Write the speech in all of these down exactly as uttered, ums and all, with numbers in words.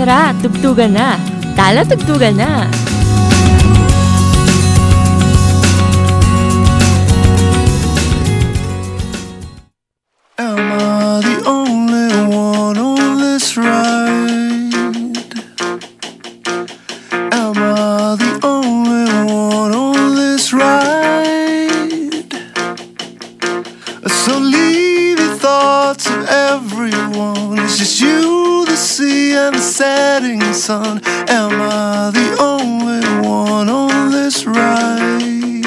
Tara, tugtugan na. Tala, tugtugan na. Am I the only one on this ride? Am I the only one on this ride? So leave your thoughts of everyone. It's just you, the sea, and the setting sun. Am I the only one on this ride?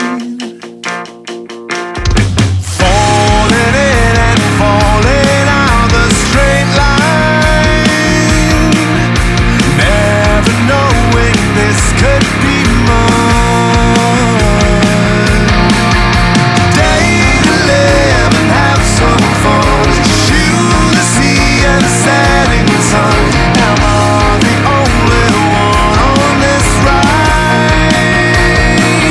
Falling in and falling out the straight line, never knowing this could be mine. Day to live and have some fun. It's you, the sea, and the setting sun. Am I the only one on this ride?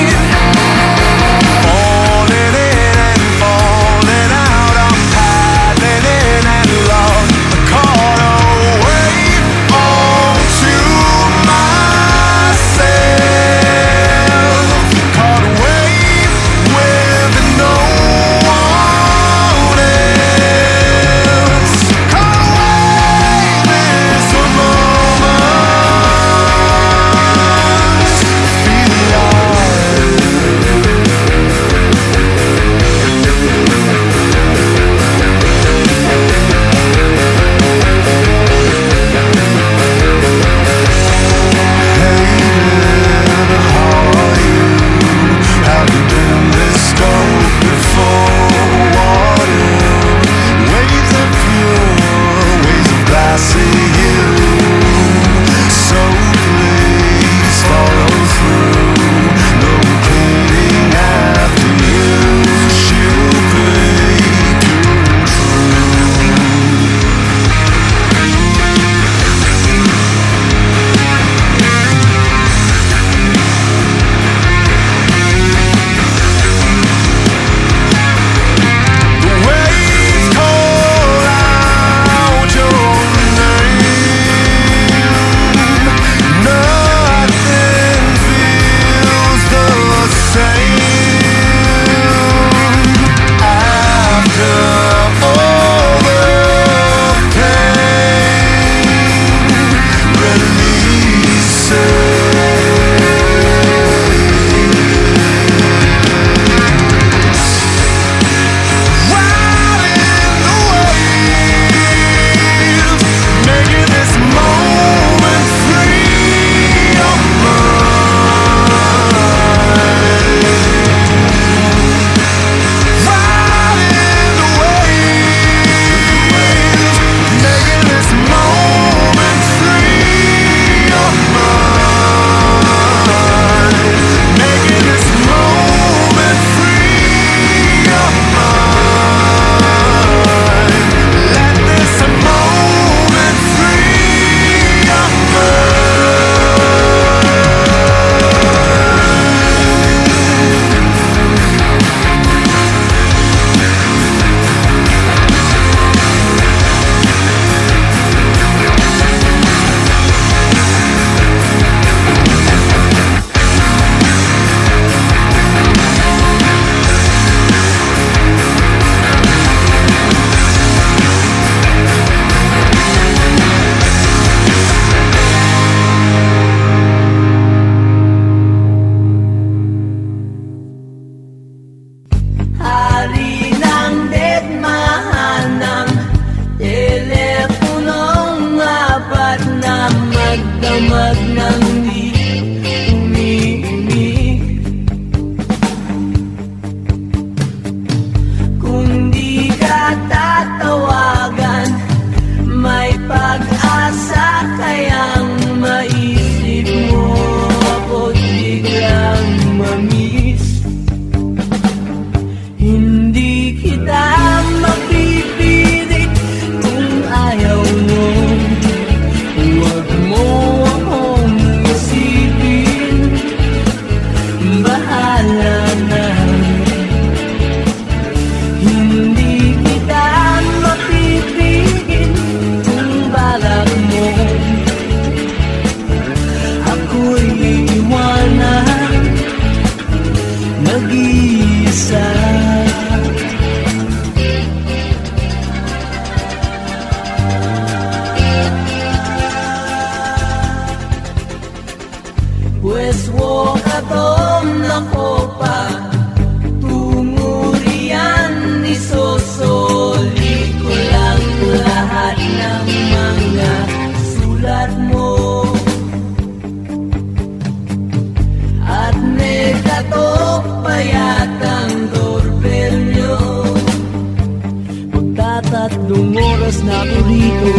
Tatlong oras na ako rito.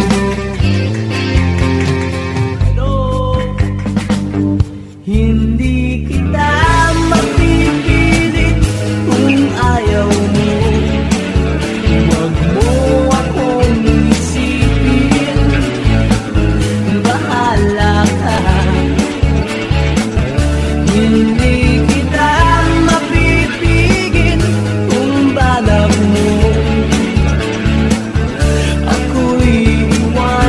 Hello. Hindi kita mapipilit kung ayaw mo. Huwag mo akong isipin, bahala ka. Hindi kita mapipigil kung balak mo. Ako'y iwan.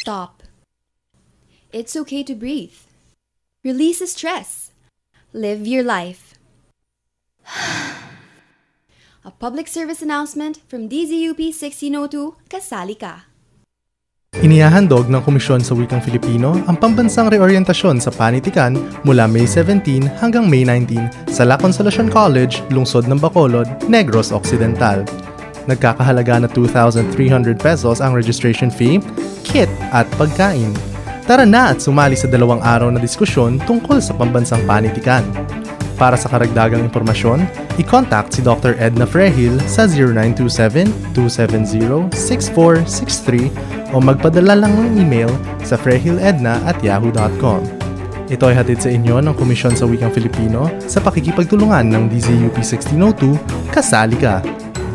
Stop. It's okay to breathe. Release the stress. Live your life. A public service announcement from D Z U P sixteen oh two, Kasali Ka. Inihahandog ng Komisyon sa Wikang Filipino ang pambansang reoryentasyon sa panitikan mula May seventeenth hanggang May nineteenth sa La Consolacion College, lungsod ng Bacolod, Negros Occidental. Nagkakahalaga na two thousand three hundred pesos ang registration fee, kit at pagkain. Tara na at sumali sa dalawang araw na diskusyon tungkol sa pambansang panitikan. Para sa karagdagang impormasyon, i-contact si Doctor Edna Frehil sa zero nine two seven, two seven zero, six four six three o magpadala lang ng email sa frehiledna at yahoo dot com. Ito ay hatid sa inyo ng Komisyon sa Wikang Filipino sa pakikipagtulungan ng D Z U P sixteen oh two, Kasali Ka!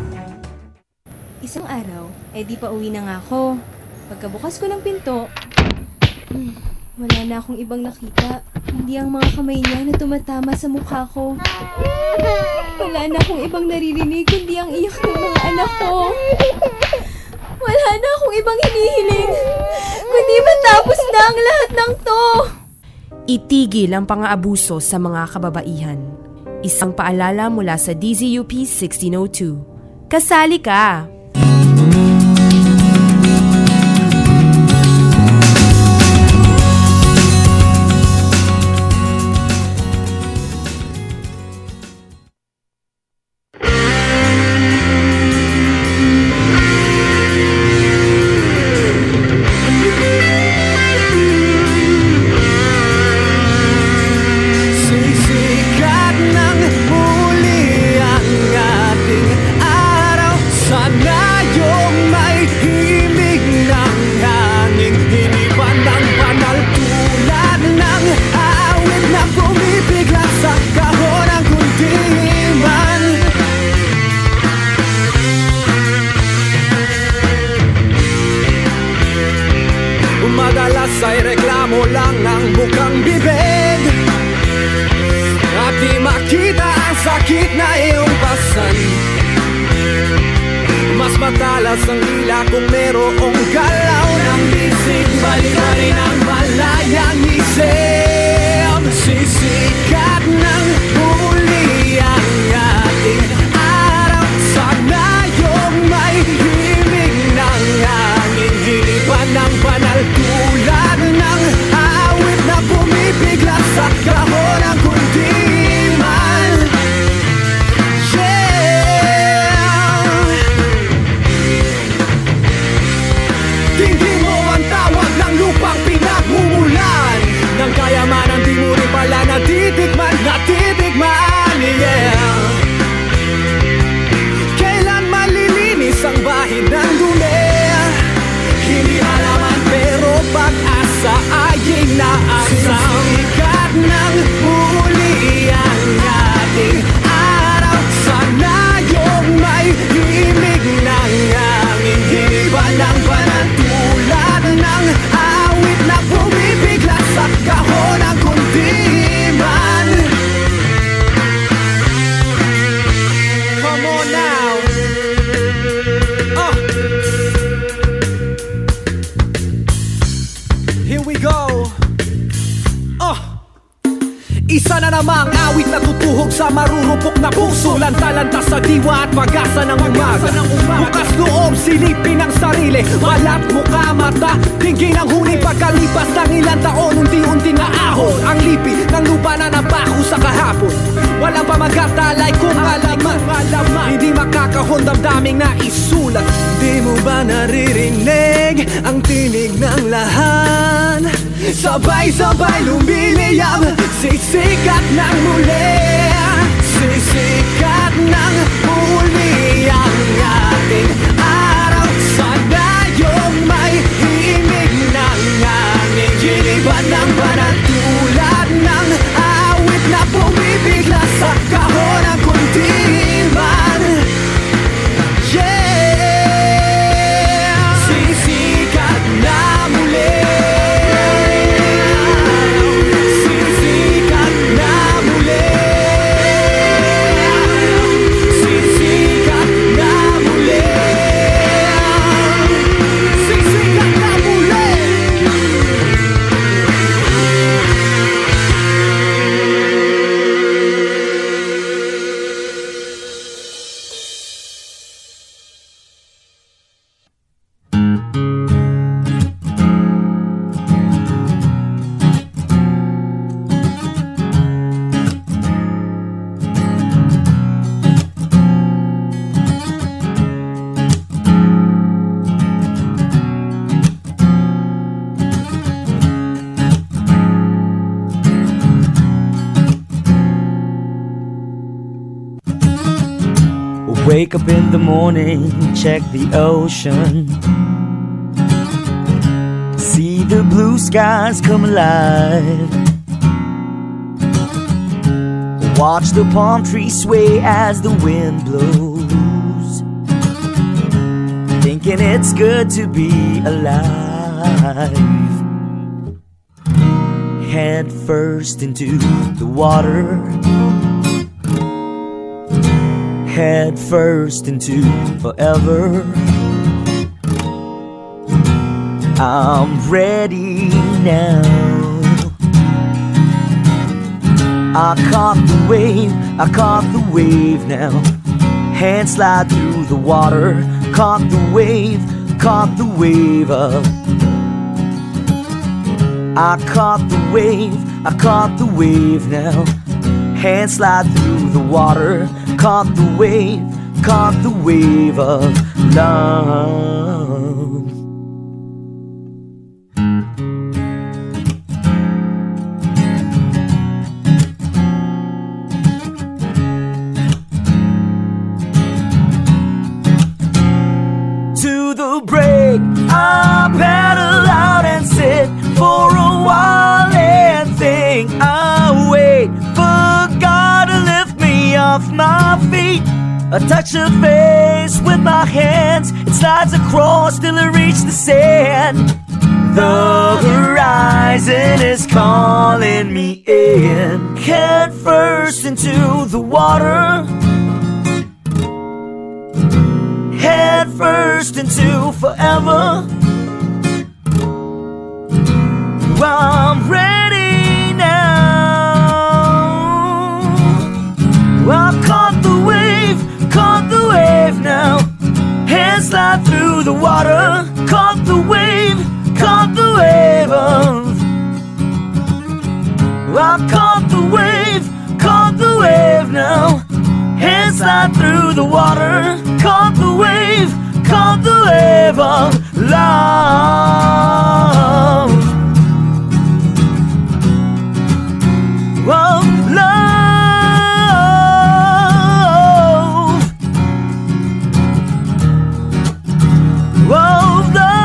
Isang araw, eh di pa uwi na nga ako. Pagkabukas ko ng pinto, hmm, wala na akong ibang nakita. Hindi ang mga kamay niya na tumatama sa mukha ko. Wala na akong ibang naririnig, kundi ang iyak ng mga anak ko. Wala na akong ibang hinihiling, kundi matapos na ang lahat ng to. Itigil ang pang-aabuso sa mga kababaihan. Isang paalala mula sa D Z U P sixteen oh two. Kasali ka! Ay reklamo lang ang bukang bibig at di makita ang sakit na iyong pasan. Mas matalas ang dila kung merong galaw ng bisig. Balik ka rin ang malayang isip. Sisikat ng huli ang ating araw. Sana yung may himig ng hangin, hinipan ng banal tulad ng awit na bumibigla sa kahon ng kundiman. Yeah! Tingin mo ang tawag ng lupang pinagmumulan, ng kayamanan di mo rin pala natitikman, natitikman, yeah. Kailan malilinis ang bahid ng dumi? Hindi malaman pero pag-asa ay inaasa. Sikat ng huli ang ating araw. Sana yung may himig ng hangin, hiba ng panatulad ng awit na bumibigla sa kahon ng kundiman. Come on now. Oh. Here we go. Oh. Isa na namang awit na tutuhog sa marurupok na puso, lanta-lanta sa diwa at pag-asa ng umaga. Bukas loob, silipin ang sarili, balat, mukha, mata, tingin ang huni pagkalipas ng ilang taon. Unti-unti na ahon ang lipi ng lupa na nabako sa kahapon. Walang pamagatalay kung malaman, hindi makakahon damdaming na isulat. Di mo ba naririnig ang tinig ng lahat? Sabay-sabay lumiliyab, sisikat ng muli. Sisikat ng muli ang ating araw. Sana yung may himig ng hangin, giliban ng panatulad ng awit na bumibigla sa kahon ng kundiman. Yeah! Sisikat na muli. Sisikat na muli. Sisikat na muli. Wake up in the morning, check the ocean, see the blue skies come alive. Watch the palm trees sway as the wind blows, thinking it's good to be alive. Head first into the water, head first into forever. I'm ready now. I caught the wave, I caught the wave now. Hand slide through the water, caught the wave, caught the wave up. I caught the wave, I caught the wave now. Hand slide through the water, caught the wave, caught the wave of love. To the break, I paddle out and sit for a while and think. I wait for God to lift me off my feet. I touch her face with my hands, it slides across till it reaches the sand. The horizon is calling me in. Head first into the water, head first into forever. I'm ready now. I caught the wave, caught the wave now. Hands slide through the water, caught the wave, caught the wave of. I caught the wave, caught the wave now. Hands slide through the water, caught the wave, caught the wave of love. Of love. Of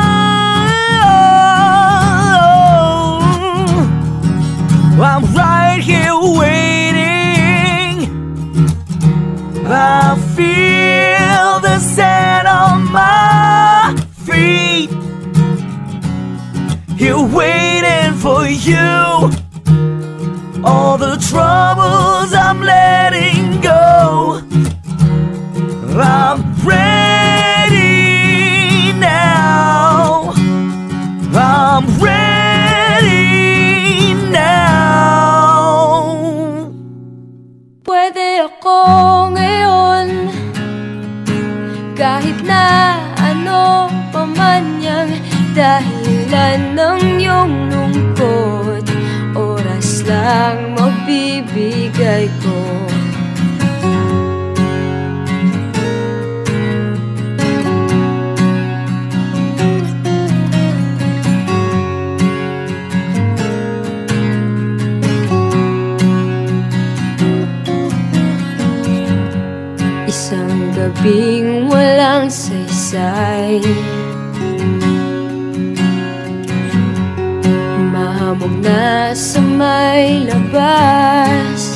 love. I'm right here waiting. I feel the sand on my feet. Here waiting for you. All the troubles I'm letting go. I'm ready now. I'm ready now. Pwede ako ngayon, kahit na ano pa man yang dahilan ng iyong lungkot. Oras lang magbibigay ko. Isang gabing walang saysay, mahamog na sa may labas.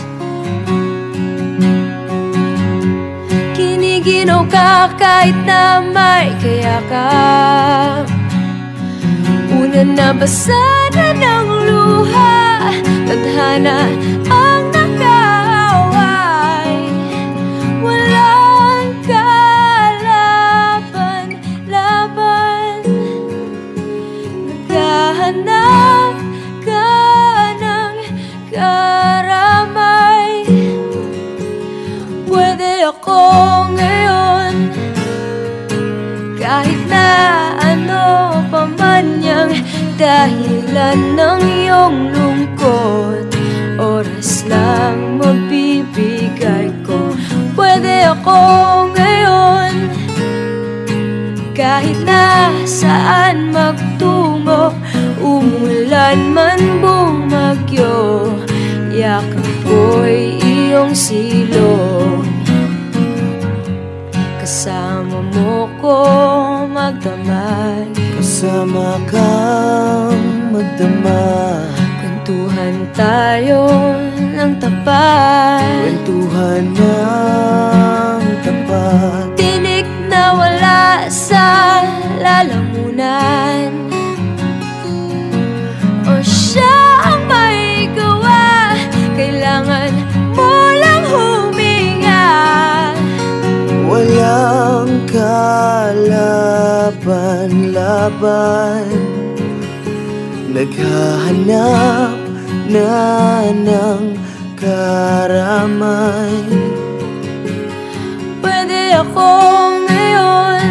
Kiniginaw ka kahit na may kayakap. Una na basa na ng luha, tadhana ang nakaaway. Walang kalaban, laban. Naghahanap ka ng karamay. Pwede ako ngayon, kahit na ano pa man yang dahilan ng iyong lungkot. Oras lang magbibigay ko. Pwede ako ngayon, kahit na saan magtungo. Umulan man bumagyo, yakap ko'y iyong silong. kasama mo ko magdamag. Kasama kang magdamag. Kwentuhan tayo ng tapat. Kwentuhan ng tapat. Tinik na wala sa lalamunan. O siya ang may gawa. Kailangan mo lang huminga. Walang kalaban-laban. Naghahanap na ng karamay. Pwede ako ngayon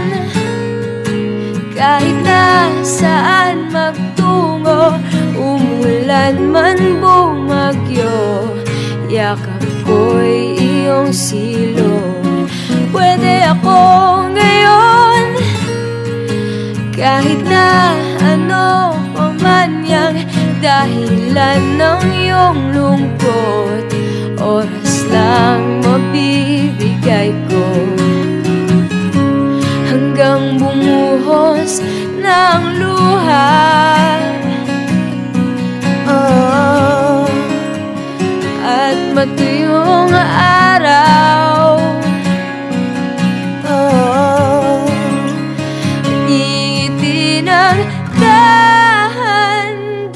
kahit na saan magtungo. Umulan man bumagyo, yakap ko'y iyong silong. Pwede ako ngayon kahit na ano pa man yang dahilan ng iyong lungkot. Oras lang mabibigay ko hanggang bumuhos ng luha. Ah, at matuyong araw. ah, Ngiti ng dahan-dahan.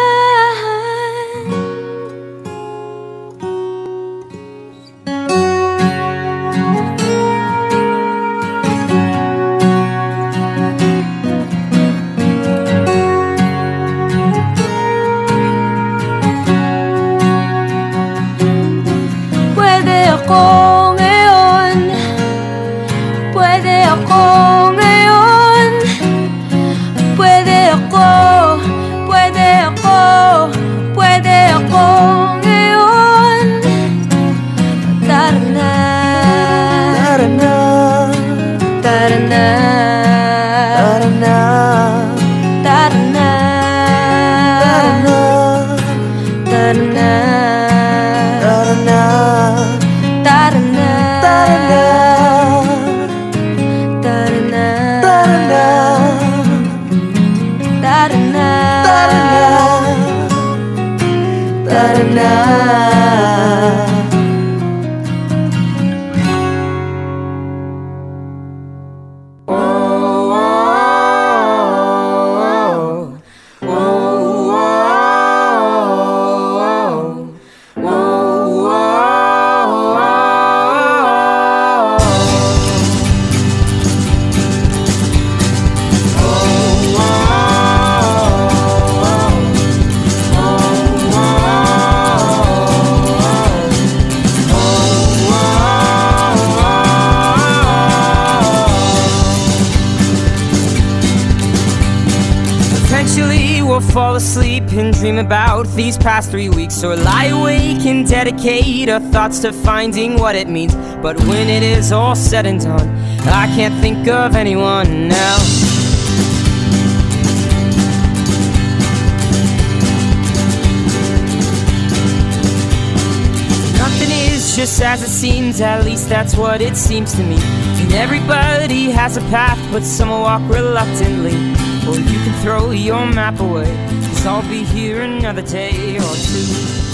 Pwede ako ngayon, pwede ako ngayon, pwede ako, pwede ako, pwede ako ngayon. Tara na, tara na, tara na, tara na, tara na, tara na, tara na, tara na, tara na, tara na, tara na, tara na, tara na, tara na, tara na. Eventually we'll fall asleep and dream about these past three weeks, or lie awake and dedicate our thoughts to finding what it means. But when it is all said and done, I can't think of anyone else. Nothing is just as it seems, at least that's what it seems to me. And everybody has a path, but some will walk reluctantly. Or you can throw your map away, 'cause I'll be here another day or two.